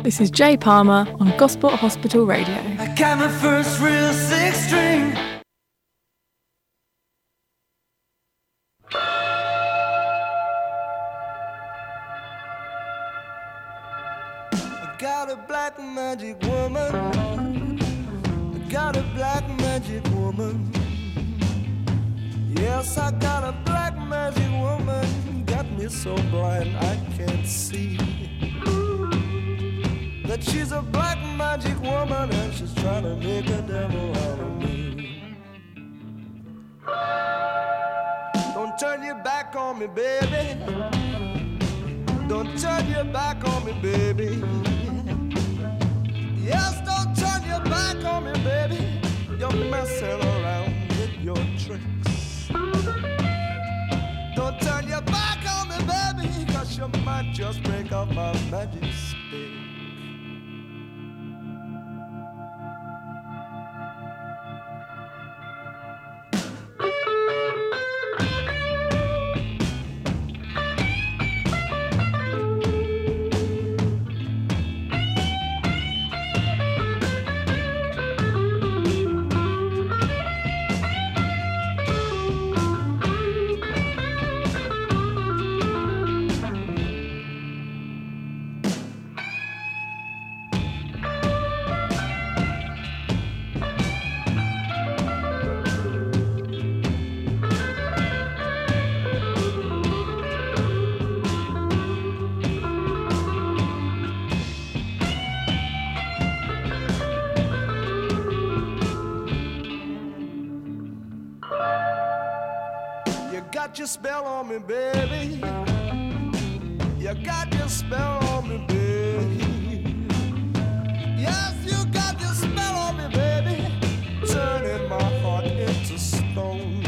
This is Jay Palmer on Gosport Hospital Radio. I got my first real six string. I got a black magic woman. I got a black magic woman. Yes, I got a black magic woman. Got me so blind I can't see that she's a black magic woman and she's trying to make a devil out of me. Don't turn your back on me, baby. Don't turn your back on me, baby. Yes, don't turn your back on me, baby. You're messing around with your tricks. Don't turn your back on me, baby, 'cause you might just break up my magic stick. Got your spell on me, baby. You got your spell on me, baby. Yes, you got your spell on me, baby. Turning my heart into stone.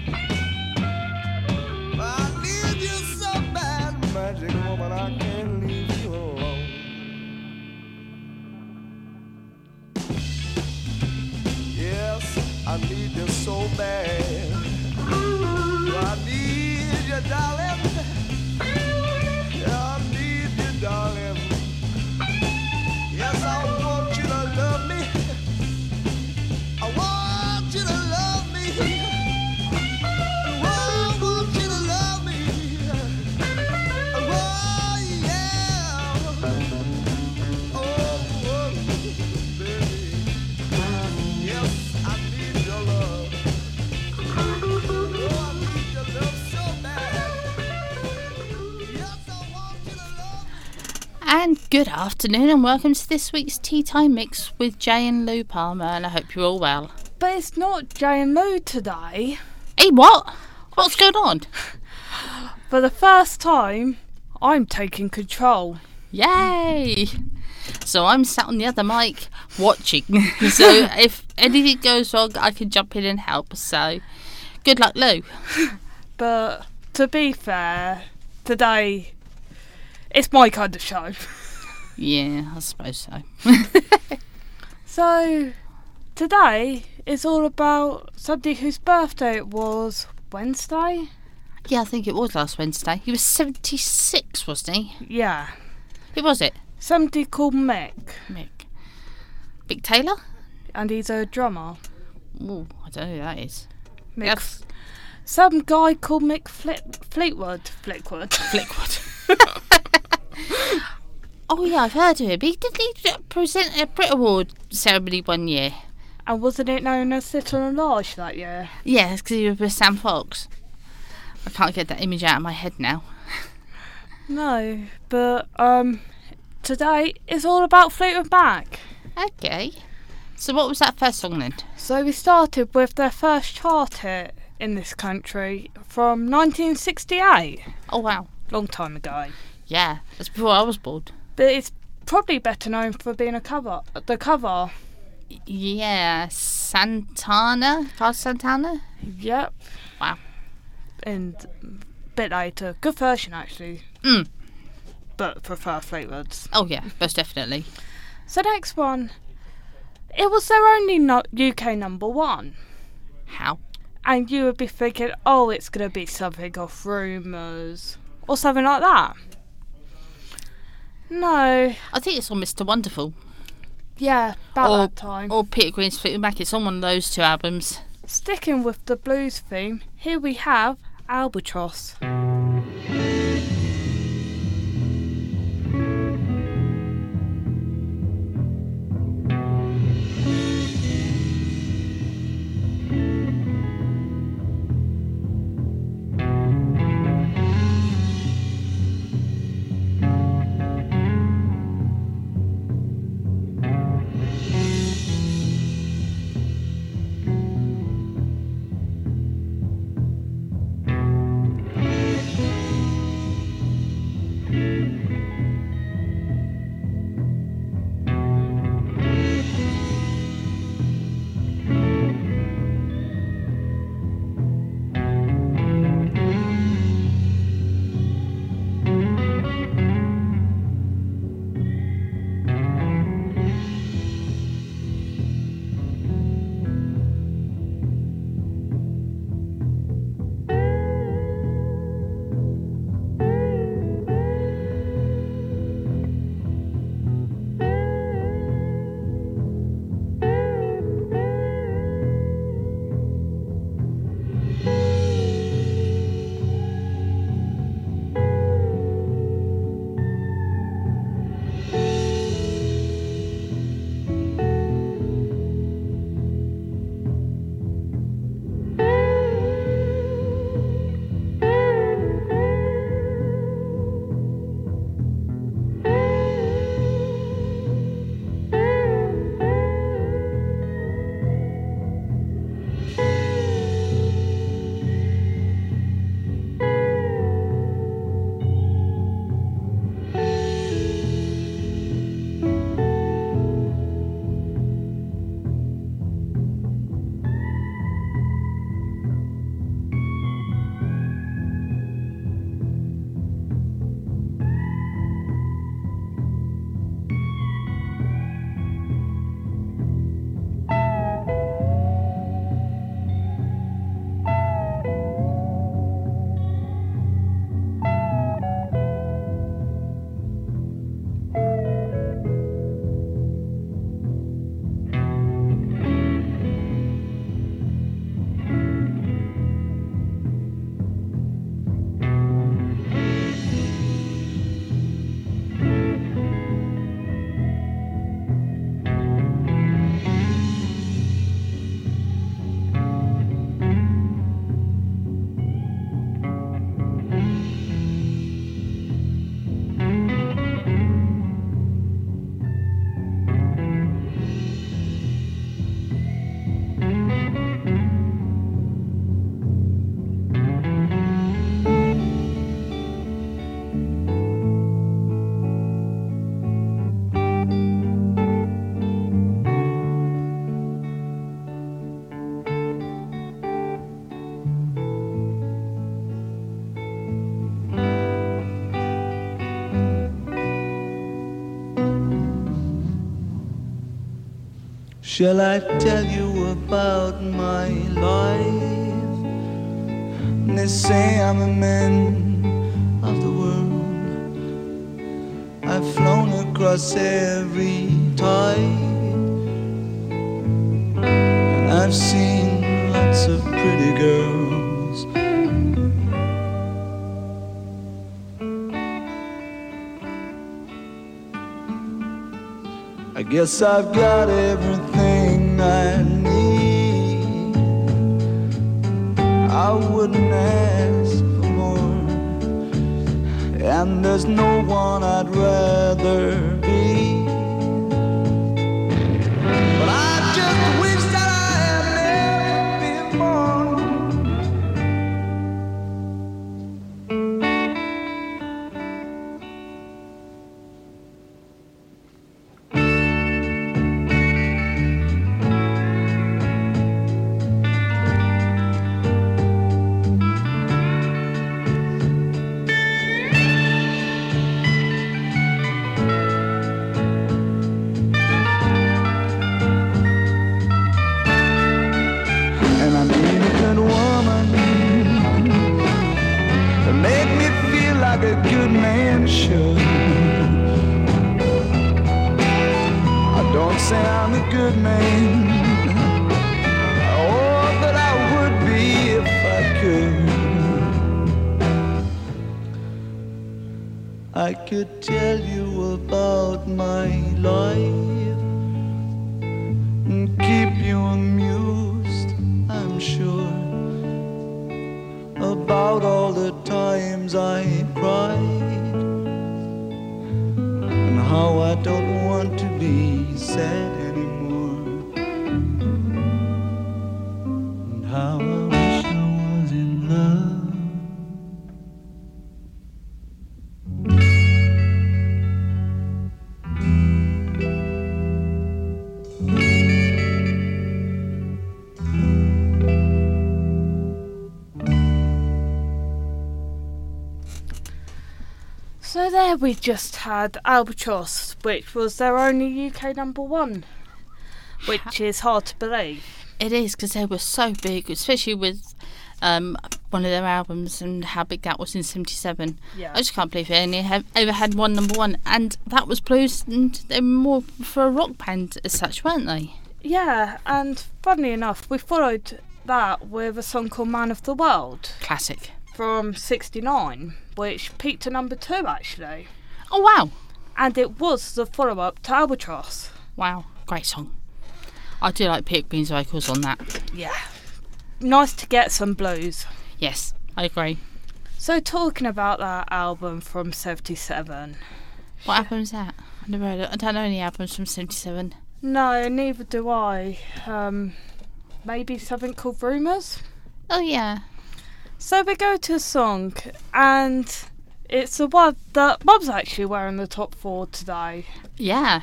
I need you so bad, magic woman, I can't leave you alone. Yes, I need you so bad. I need you, darling. I need you, darling. Yes, I want you to love me. I want you to love me. I want you to love me. Oh, yeah. Oh, baby. Yes, I need your love. And good afternoon and welcome to this week's Tea Time Mix with Jay and Lou Palmer, and I hope you're all well. But it's not Jay and Lou today. Hey, what? What's going on? For the first time, I'm taking control. Yay! So I'm sat on the other mic watching. So if anything goes wrong, I can jump in and help. So good luck, Lou. But to be fair, today it's my kind of show. Yeah, I suppose so. So today is all about somebody whose birthday it was Wednesday. Yeah, I think it was last Wednesday. He was 76, wasn't he? Yeah. Who was it? Somebody called Mick. Mick Taylor? And he's a drummer. Oh, I don't know who that is. Mick. Some guy called Mick Fleetwood. Oh yeah, I've heard of him. Didn't he present a Brit Award ceremony one year? And wasn't it known as Little and Large that year? Yeah, because he was with Sam Fox. I can't get that image out of my head now. No, but today is all about Fleetwood Mac. Okay. So what was that first song then? So we started with their first chart hit in this country from 1968. Oh wow. Long time ago. Yeah, that's before I was born. But it's probably better known for being the cover. Yeah, Santana? Carlos Santana? Yep. Wow. And a bit later. Good version, actually. But prefer Fleetwood's. Oh, yeah, most definitely. So next one. It was their only UK number one. How? And you would be thinking, oh, it's going to be something off Rumours. Or something like that. No. I think it's on Mr. Wonderful. Yeah, about that time. Or Peter Green's Fleetwood Mac. It's on one of those two albums. Sticking with the blues theme, here we have Albatross. Shall I tell you about my life? They say I'm a man of the world. I've flown across every tide, and I've seen lots of pretty girls. I guess I've got everything I need. I wouldn't ask for more, and there's no one I'd rather be. But I just wish that I had never been born. A good man should. Don't say I'm a good man. Oh, but I would be if I could. I could tell you about my life and keep you amused, I'm sure, about all the times I cried and how I don't want to be sad anymore, and how I wish I was in love. So there we just had Albatross, which was their only UK #1, which is hard to believe. It is, because they were so big, especially with one of their albums and how big that was in 77. Yeah. I just can't believe they only ever had one #1, and that was blues, and they were more for a rock band as such, weren't they? Yeah, and funnily enough, we followed that with a song called Man of the World Classic. from 69, which peaked to #2 actually. Oh, wow. And it was the follow-up to Albatross. Wow, great song. I do like Peter Green's vocals on that. Yeah. Nice to get some blues. Yes, I agree. So talking about that album from 77. What album is that? I never heard it. I don't know any albums from 77. No, neither do I. Maybe something called Rumours? Oh, yeah. So we go to a song, and it's the one that Mum's actually wearing the top 4 today. Yeah.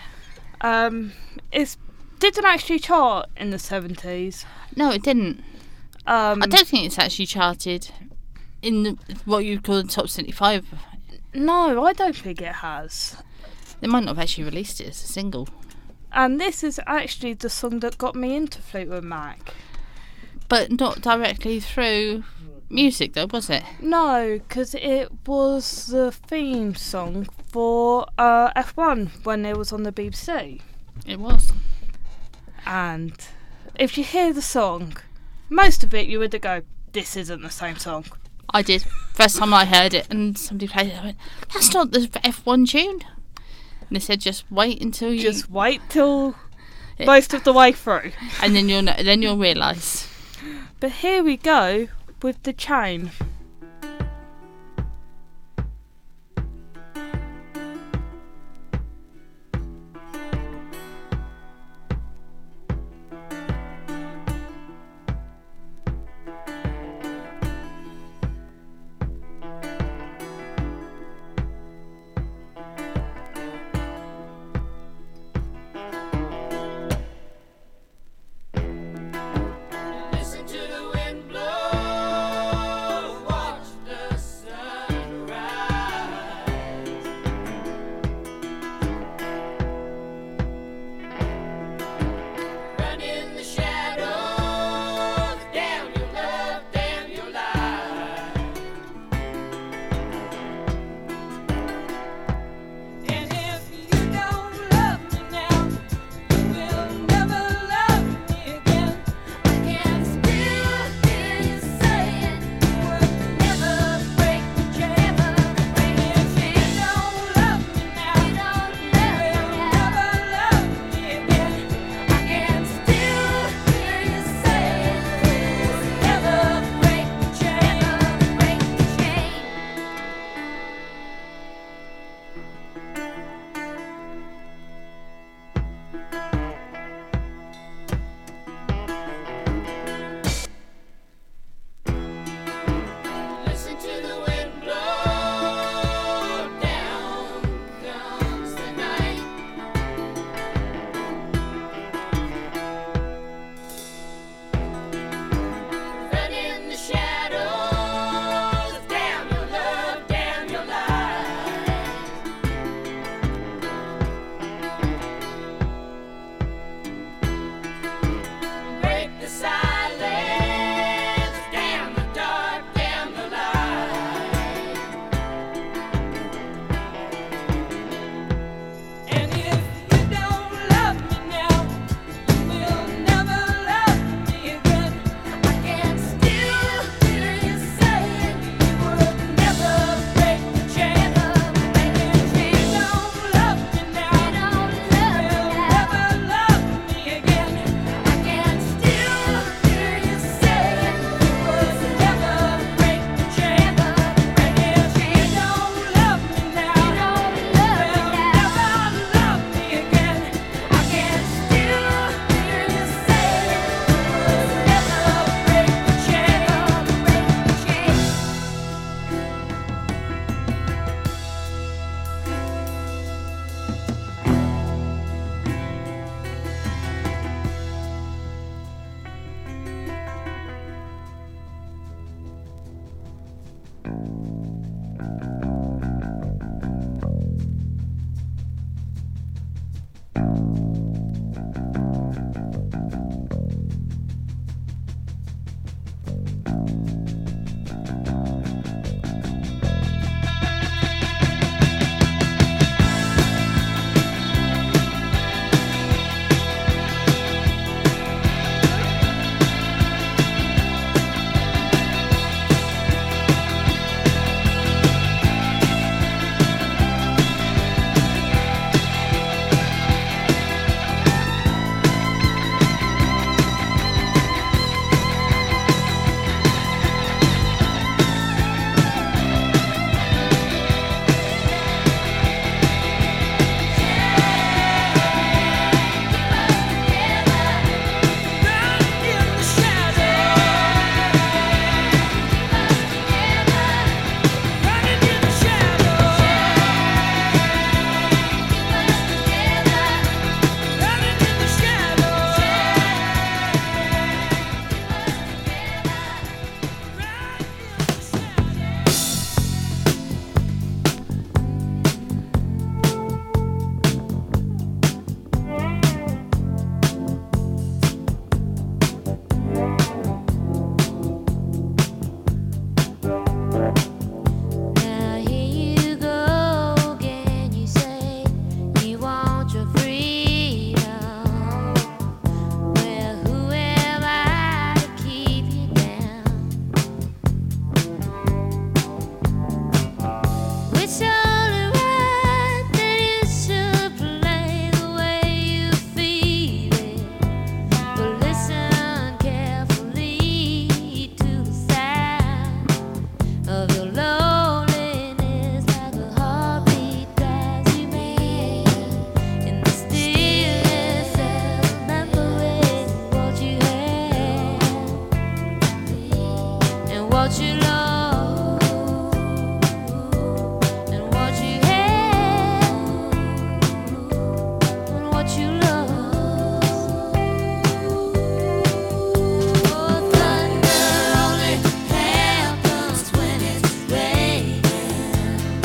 It didn't actually chart in the 70s. No, it didn't. I don't think it's actually charted in what you'd call the top 75. No, I don't think it has. They might not have actually released it as a single. And this is actually the song that got me into Fleetwood Mac. But not directly through music, though, was it? No, because it was the theme song for F1 when it was on the BBC. It was. And if you hear the song, most of it you would go, this isn't the same song. I did. First time I heard it and somebody played it, I went, that's not the F1 tune. And they said, just wait until you... Just wait till most of the way through. And then you'll know, then you'll realise. But here we go with The Chain. Listen to the wind blow. It's only right that you should play the way you feel it. But listen carefully to the sound of your loneliness, like a heartbeat drives you mad. In the stillness of remembering what you had and what you lost. And what you had, and what you lost. Oh, thunder only happens when it's raining.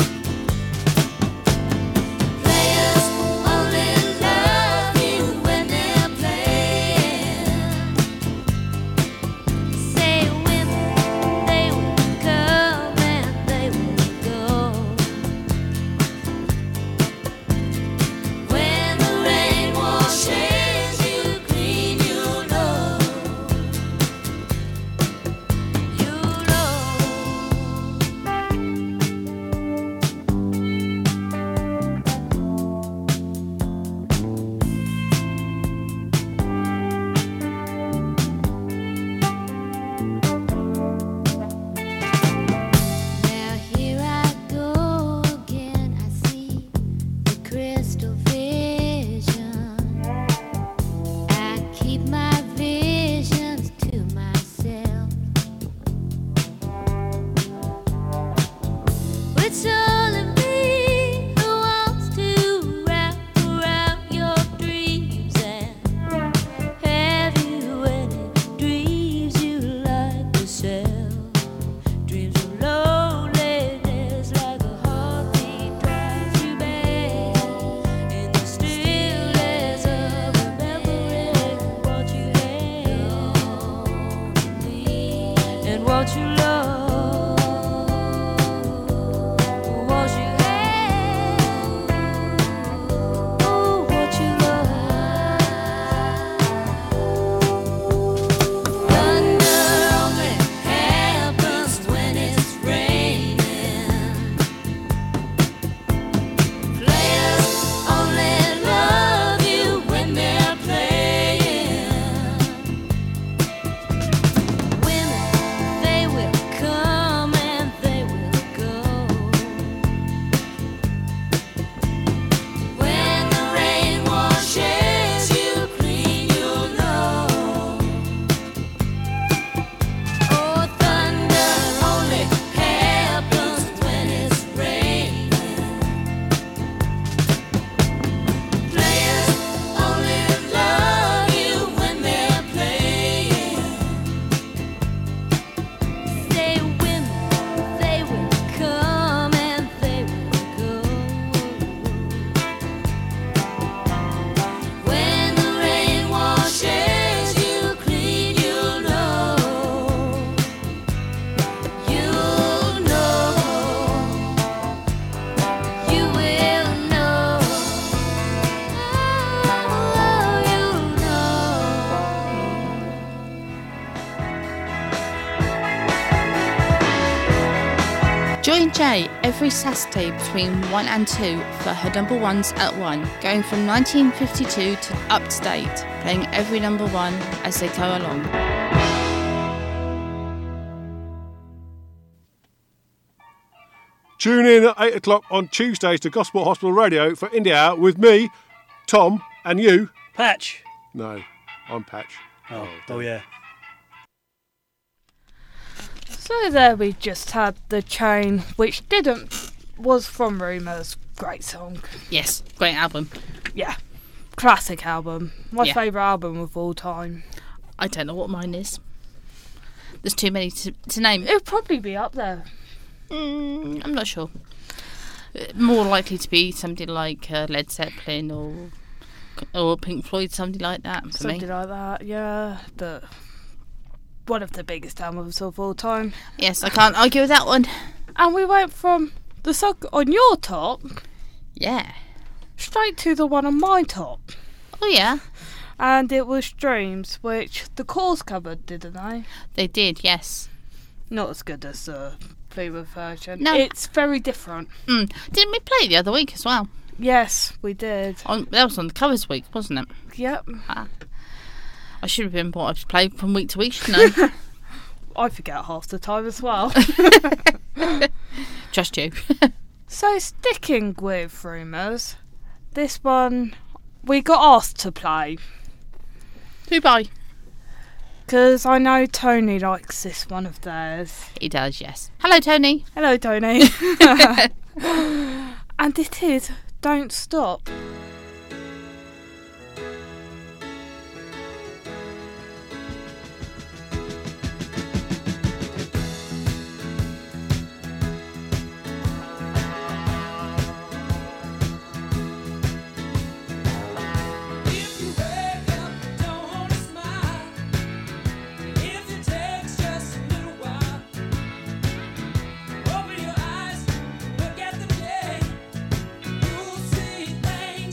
Players only love you when they're playing. Say women, they will come and they will go. When the rain washes you clean, you know. You know. Now here I go again. I see the crystal vision. I keep my visions to myself. It's only me who wants to wrap around your dreams and have you any dreams you like yourself. Dreams of loneliness, like a heartbeat drives you mad. In the stillness of remembering what you had and what you lost. What you had, oh, what you lost. Thunder only happens when it's raining. Players only love you when they're playing. Women, they will come and they will go. When the rain washes you clean, you'll know. Oh, thunder only happens when it's raining. Players only love you when they're playing. Say women, they will come and they will go. When the rain washes you clean, you'll know. You'll know. You will know. Oh, you'll know. Join Jay every Saturday between 1 and 2 for her number ones at 1, going from 1952 to up to date, playing every number one as they go along. Tune in at 8 o'clock on Tuesdays to Gosport Hospital Radio for Indie Hour with me, Tom, and you. Patch. No, I'm Patch. Oh yeah. So there we just had The Chain, which was from Rumours. Great song. Yes, great album. Yeah. Classic album. My Yeah. favourite album of all time. I don't know what mine is. There's too many to name. It'll probably be up there. I'm not sure. More likely to be something like Led Zeppelin or Pink Floyd, something like that for Something me. like that, yeah. But one of the biggest albums of all time. Yes, I can't argue with that one. And we went from the song on your top Yeah. straight to the one on my top. Oh yeah, And it was Dreams, which the Cause covered, didn't they? they did. Yes. Not as good as the Fleetwood version. No. It's very different. Didn't we play it the other week as well? Yes, we did. That was on the covers week, wasn't it? Yep. I should have been what I've played from week to week, shouldn't I? I forget half the time as well. Trust you. So, sticking with rumours, this one we got asked to play. Who by? Because I know Tony likes this one of theirs. He does, yes. Hello, Tony. Hello, Tony. And it is Don't Stop. If you wake up, don't wanna smile. If it takes just a little while, open your eyes, look at the day. You'll see things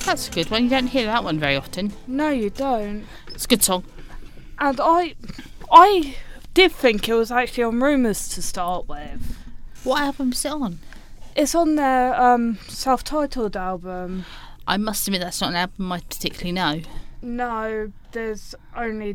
That's a good one. You don't hear that one very often. No, you don't. It's a good song. And I did think it was actually on Rumours to start with. What album is it on? It's on their self-titled album. I must admit that's not an album I particularly know. No, there's only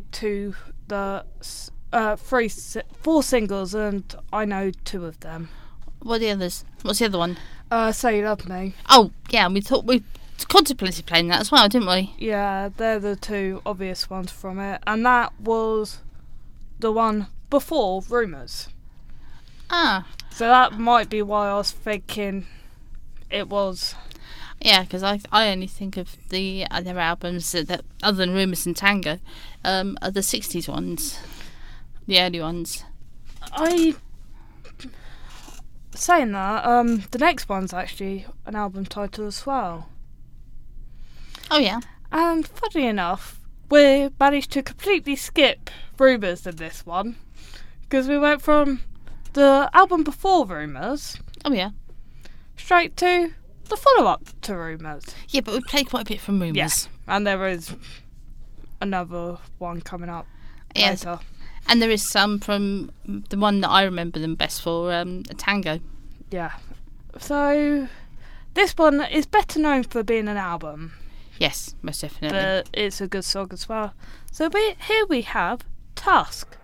four singles, and I know two of them. What are the others? What's the other one? Say You Love Me. Oh, yeah, we contemplated playing that as well, didn't we? Yeah, they're the two obvious ones from it, and that was the one before Rumours. Ah. So that might be why I was thinking it was. Yeah, because I only think of the other albums that other than Rumours and Tango, are the 60s ones, the early ones. Saying that, the next one's actually an album title as well. Oh, yeah. And funny enough, we managed to completely skip Rumours in this one, because we went from the album before Rumours Oh, yeah. straight to the follow-up to Rumours. Yeah, but we played quite a bit from Rumours. Yes, and there is another one coming up Yes. later. And there is some from the one that I remember them best for, Tango. Yeah. So this one is better known for being an album, Yes, most definitely. but it's a good song as well. So here we have Tusk.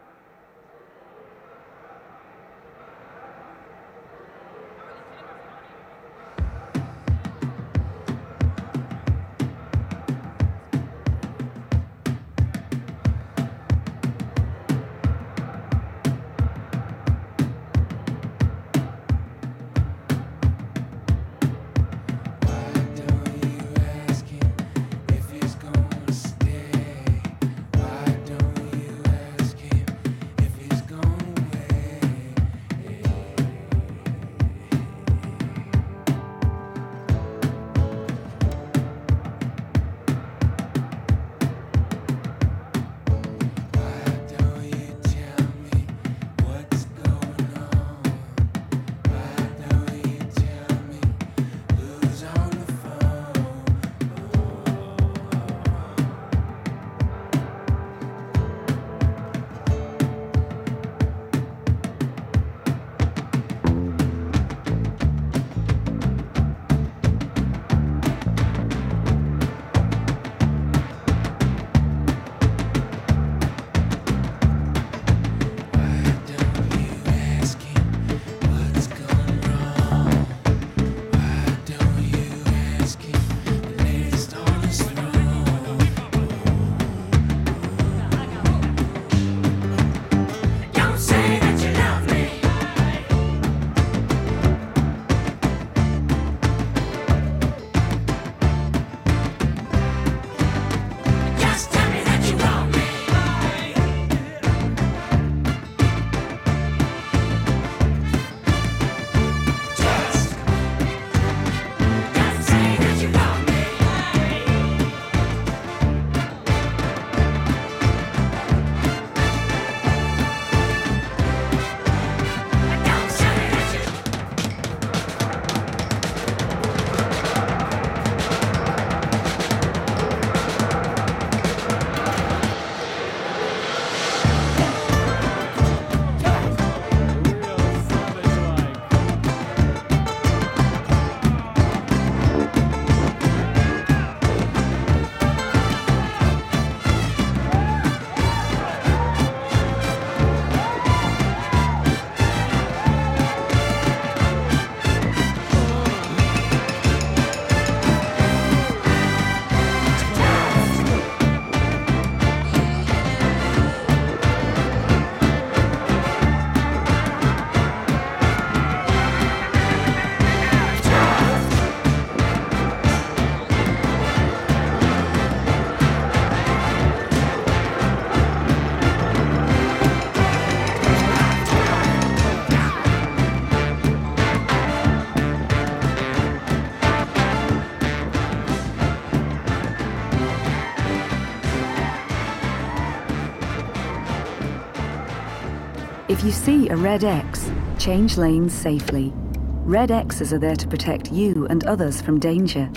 If you see a red X, change lanes safely. Red X's are there to protect you and others from danger.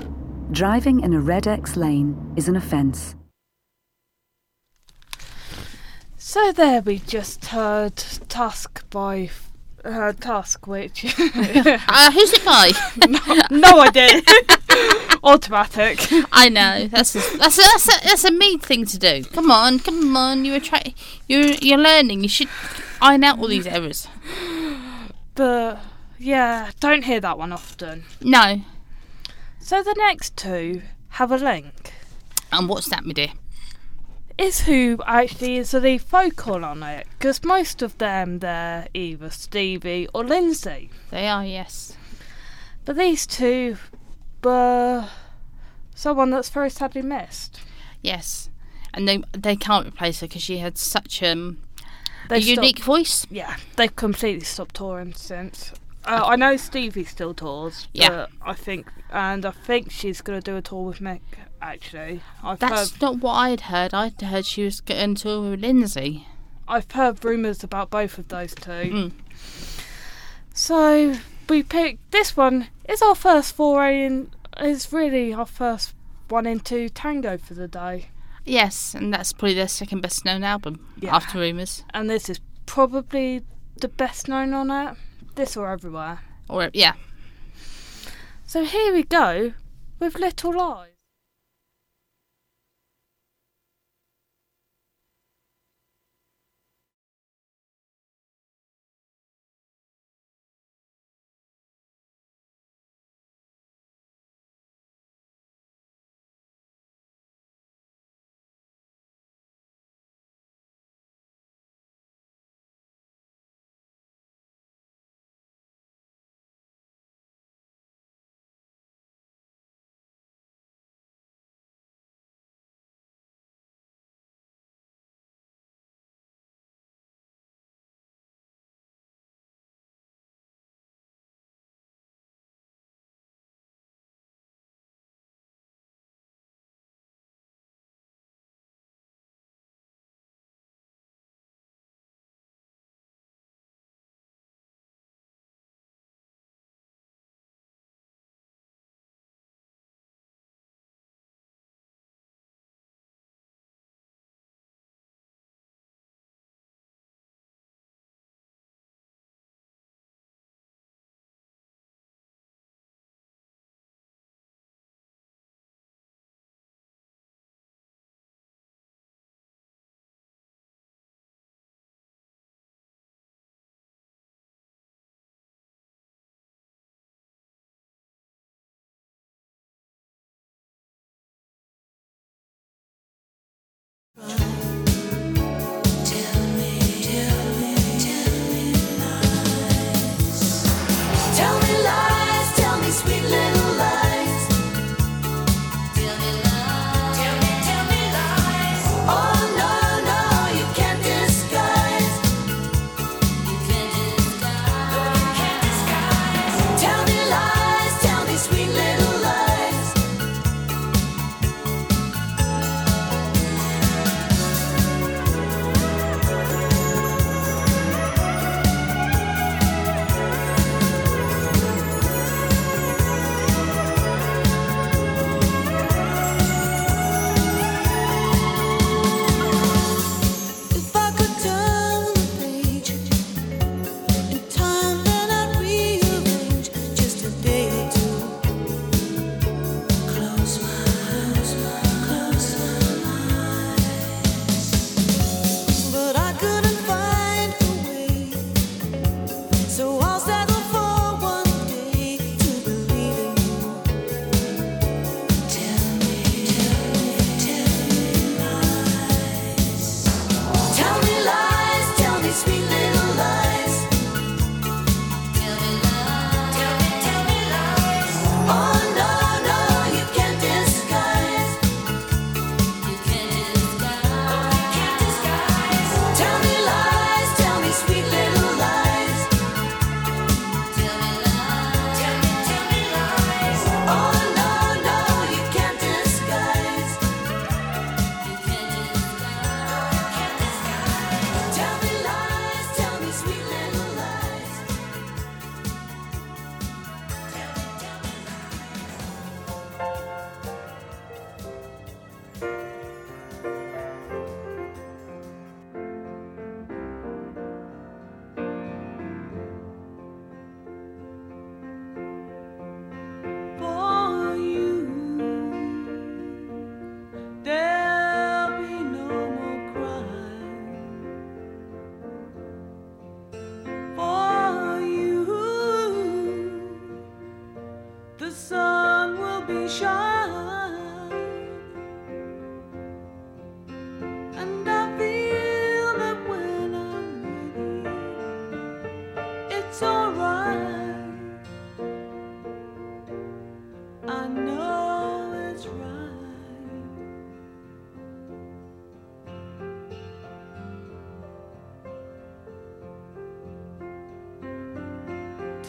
Driving in a red X lane is an offence. So there we just heard Tusk by Tusk, which Who's it by? no idea. Automatic. I know that's a mean thing to do. Come on. You're learning. You should iron out all these errors. But yeah, don't hear that one often. No. So the next two have a link. And what's that, my dear? Is who actually is the lead vocal on it, because most of them they're either Stevie or Lindsay. They are, yes. But these two were someone that's very sadly missed. Yes. And they can't replace her because she had such a They've unique stopped- voice. Yeah, they've completely stopped touring since. I know Stevie still tours. Yeah. But I think she's going to do a tour with Mick, actually. That's not what I'd heard. I'd heard she was going to tour with Lindsay. I've heard rumours about both of those two. Mm. So we picked this one. Is our first foray in. Is really our first one into Tango for the day. Yes, and that's probably their second best known album Yeah. after Rumours. And this is probably the best known on it. This or Everywhere. Or yeah. So here we go with Little Lies.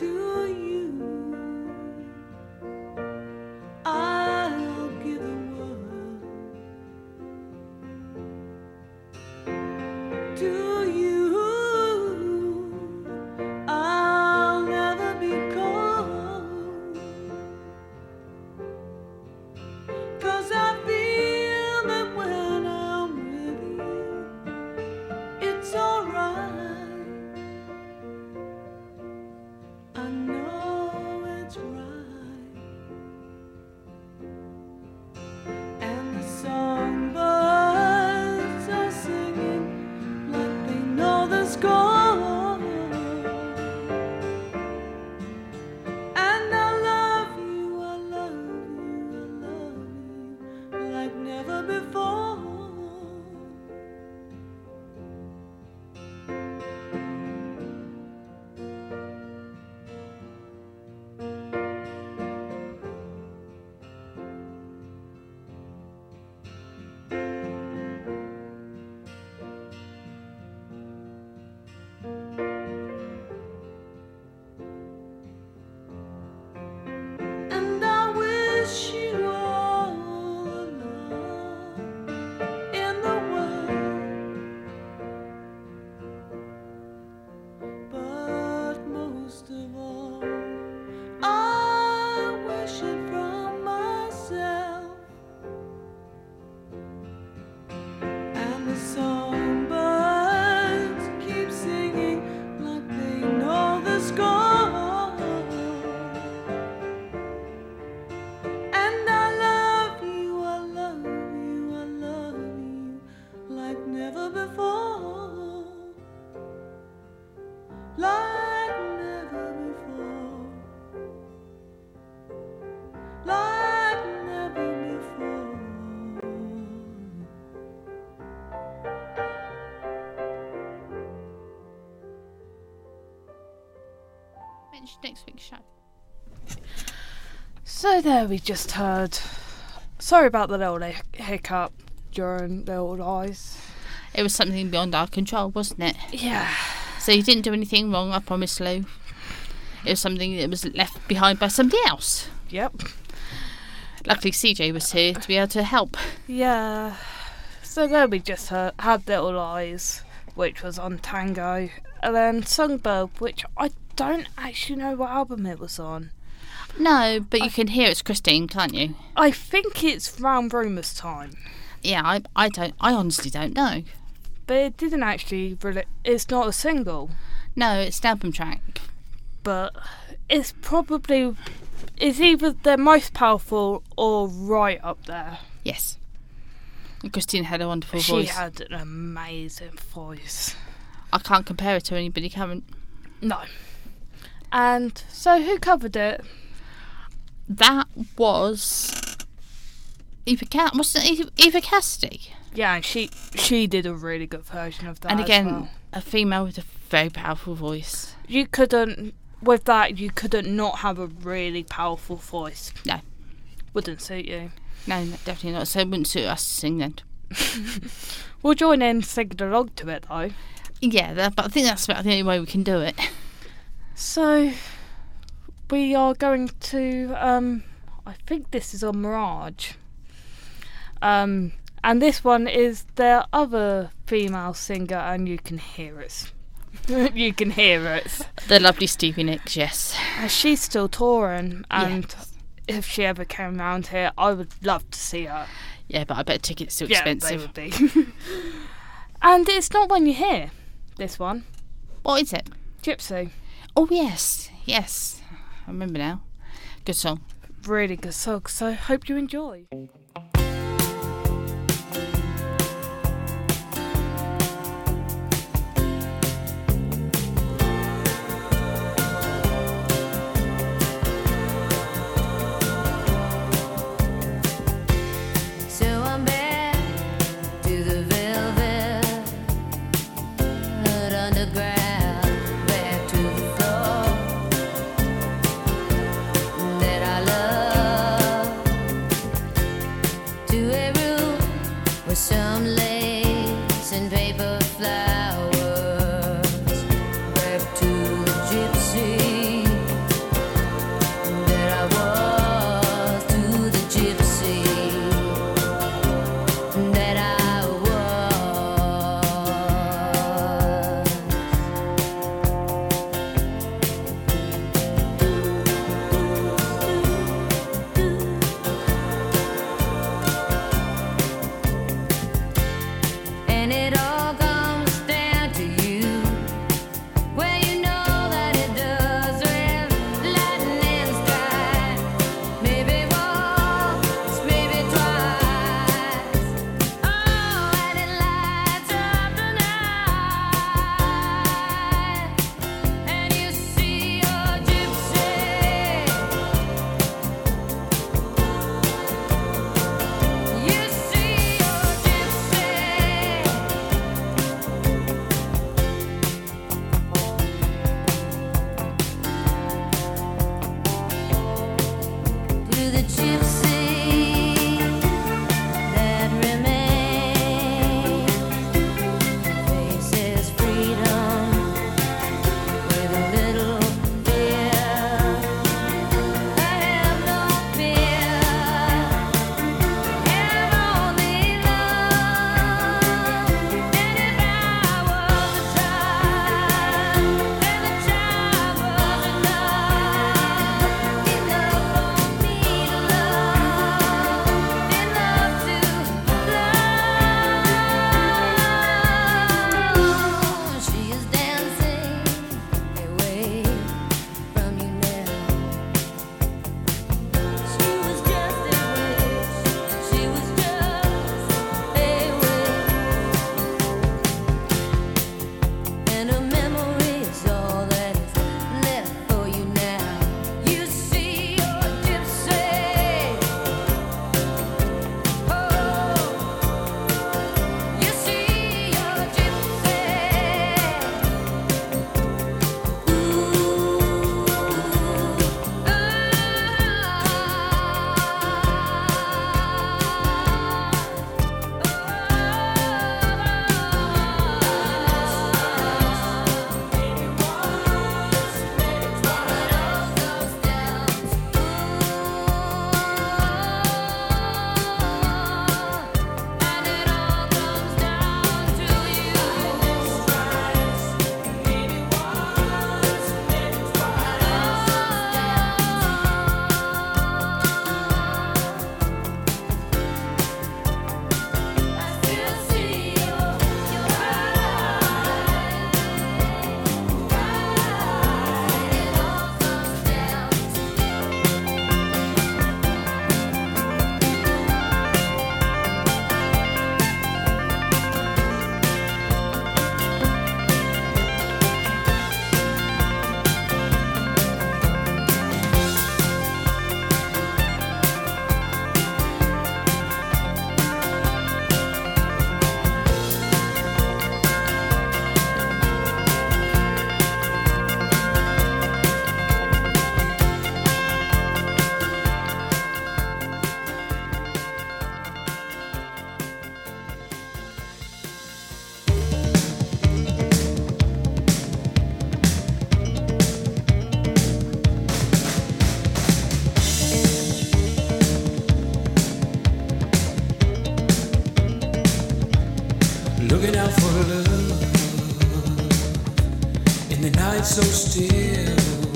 to you. I'll give the world to you. I'll never be cold, 'cause I feel that when I'm with you, it's alright. I know it's right. And the songbirds are singing like they know the score. And I love you, I love you, I love you like never before. And I wish you all the love in the world, but most of all, I wish it from myself. And the songbirds keep singing like they know the score. And I love you, I love you, I love you like never before. Like never before. Like never before. Mention next week's show. So there we just heard. Sorry about the little hiccup during Little Lies. It was something beyond our control, wasn't it? Yeah. So you didn't do anything wrong, I promise, Lou. It was something that was left behind by somebody else. Yep. Luckily, CJ was here to be able to help. Yeah. So there we just had Little Lies, which was on Tango, and then Songbird, which I don't actually know what album it was on. No, but you can hear it's Christine, can't you? I think it's round Rumours time, Yeah, I honestly don't know. but it didn't actually really. It's not a single, No, it's an album track. but it's probably either the most powerful or right up there. Yes. And Christine had a wonderful She voice. had an amazing voice. I can't compare it to anybody current. No. And so who covered it? That was Eva wasn't it Eva Cassidy? Yeah, and she did a really good version of that. And again, as well. a female with a very powerful voice. You couldn't not have a really powerful voice. No. Wouldn't suit you. No, definitely not. So it wouldn't suit us to sing then. We'll join in singing along to it though. Yeah, but I think that's about the only way we can do it. So we are going to I think this is on Mirage. And this one is their other female singer, and you can hear it. You can hear it. The lovely Stevie Nicks, yes. She's still touring, and Yes. if she ever came round here, I would love to see her. Yeah, but I bet tickets are too Yeah, they expensive. would be. And it's not one you hear, this one. What is it? Gypsy. Oh, yes. Yes. I remember now. Good song. Really good song, so hope you enjoy. So I'm back to the velvet underground, back to the floor that I love, to a room with some lace and paper flowers, back to the gypsy night so still.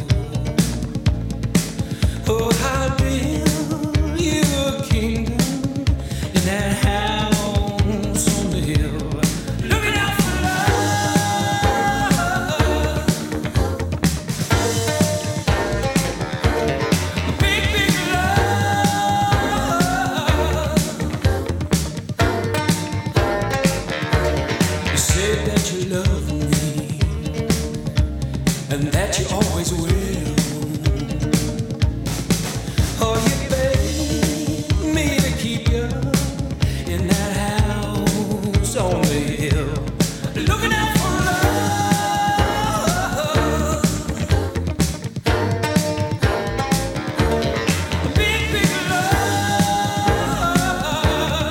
Oh, I'll build you a kingdom in that house on the hill. Looking out for love, big, big love. You said that you love me and that you always will. Oh, you begged me to keep you in that house on the hill. Looking out for love, big, big love.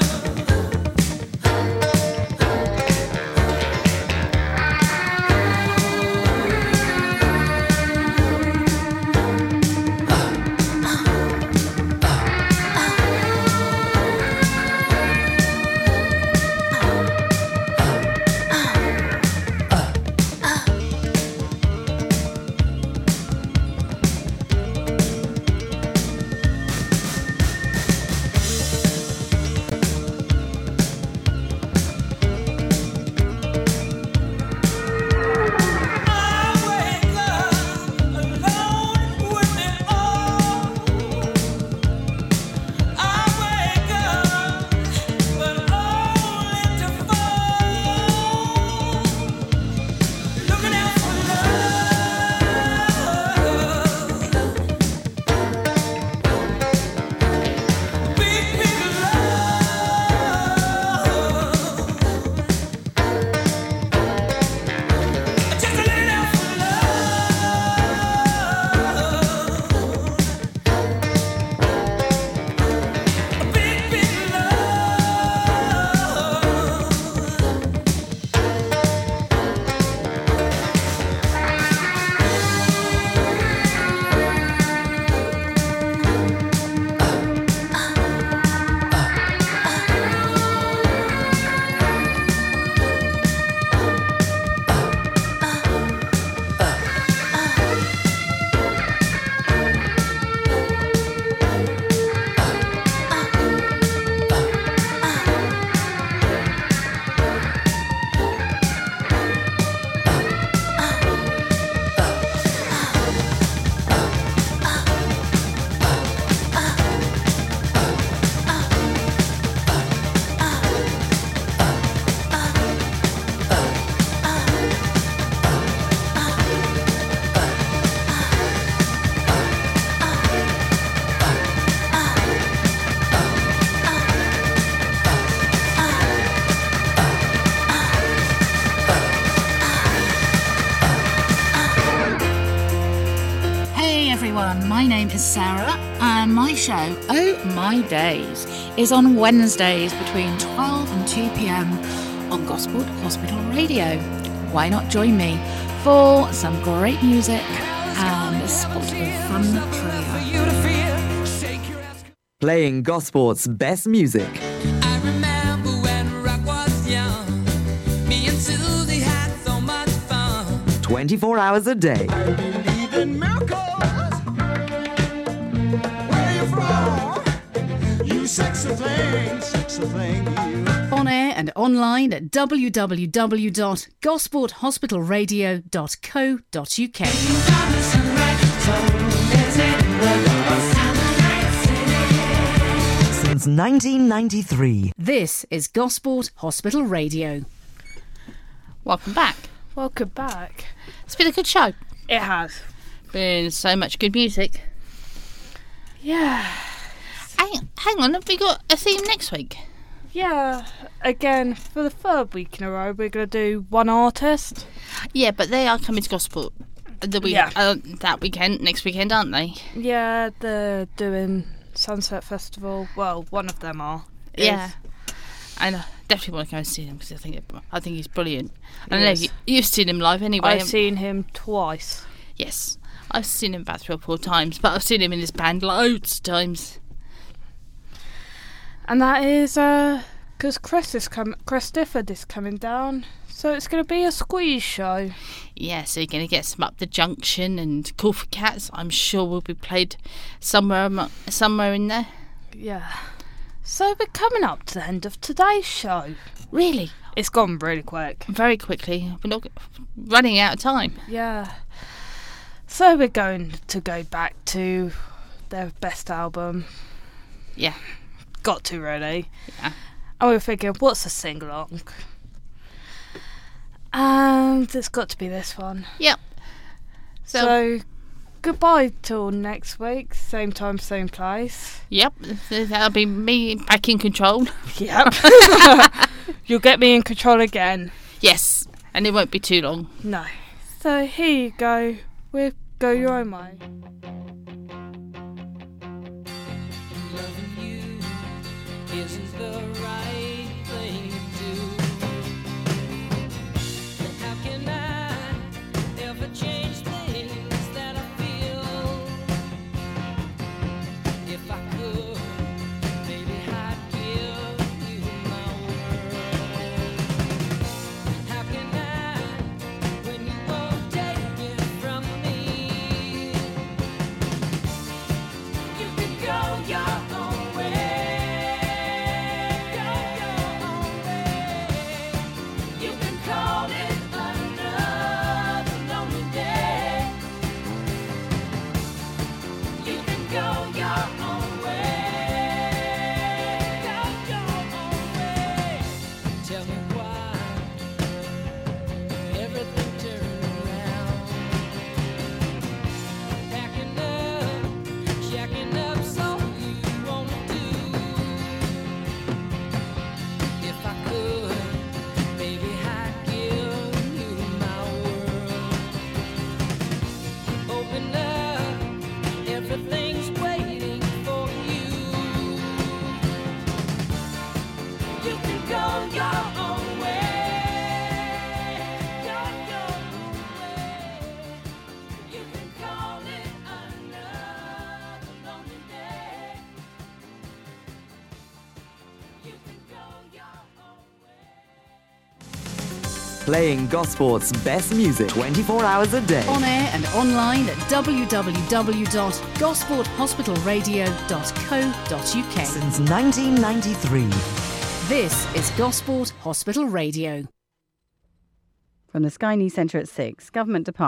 everyone, my name is Sarah and my show, Oh My Days, is on Wednesdays between 12 and 2 p.m. on Gosport Hospital Radio. Why not join me for some great music and a spot of fun trivia. Playing Gosport's best music. I remember when rock was young. Me and Susie had so much fun. 24 hours a day. I believe in miracles. Where you from? You sexy thing, you. On air and online at www.gosporthospitalradio.co.uk. Since 1993. This is Gosport Hospital Radio. Welcome back. Welcome back. It's been a good show. It has. Been so much good music. Yeah. Hang on, have we got a theme next week? Yeah. Again, for the third week in a row, we're going to do one artist. Yeah, but they are coming to Gosport that weekend, next weekend, aren't they? Yeah, they're doing Sunset Festival. Well, one of them are. Yeah. And I definitely want to go and see him because I think he's brilliant. I know Yes. you've seen him live anyway. I've seen him twice. Yes. I've seen him about 3 or 4 times, but I've seen him in his band loads of times. And that is because Chris Difford is coming down. So it's going to be a squeeze show. Yeah, so you're going to get some Up the Junction and Call for Cats. I'm sure will be played somewhere in there. Yeah. So we're coming up to the end of today's show. Really? It's gone really quick. Very quickly. We're not running out of time. Yeah. So we're going to go back to their best album. Yeah. Got to, really. Yeah. And we were thinking, what's a sing-along? And it's got to be this one. Yep. So goodbye till next week. Same time, same place. Yep. That'll be me back in control. Yep. You'll get me in control again. Yes. And it won't be too long. No. So here you go. We'll go your own way. Loving you isn't the right thing to do. How can I ever change things that I feel? If I could, maybe I'd give you my word. How can I, when you won't take it from me? You can go your own way. Go your own way. You can call it another lonely day. You can go your own way. Go your own way. Tell me why everything turned around. Packing up, checking up, so you wanna do. If I could, baby, I'd give you my world. Open up, everything's waiting for you. You can go your own way. Go your own way. You can call it another lonely day. You can go your own way. Playing Gosport's best music 24 hours a day. On air and online at www.gosporthospitalradio.co.uk. Since 1993. This is Gosport Hospital Radio. From the Sky News Centre at 6, Government Department.